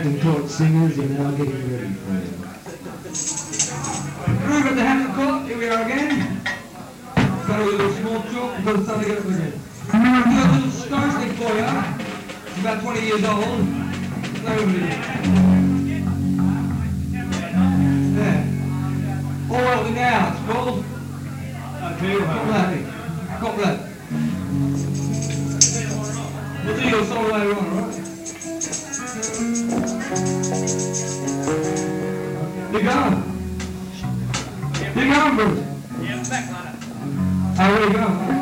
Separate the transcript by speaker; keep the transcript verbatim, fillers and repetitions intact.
Speaker 1: Hampton Court singers are now getting ready for you.
Speaker 2: Groove at the Hampton Court, here we are again. Got a little small talk, we've got to start again up again. I'm going to do a little star stick for you. It's about twenty years old. Play with me. There. All Wealthy Now, it's called.
Speaker 3: I tell you what.
Speaker 2: Coplet. Coplet. We'll do your song later on, alright? You go. You go, Bruce.
Speaker 3: Yeah, back on it.
Speaker 2: Oh, there you go.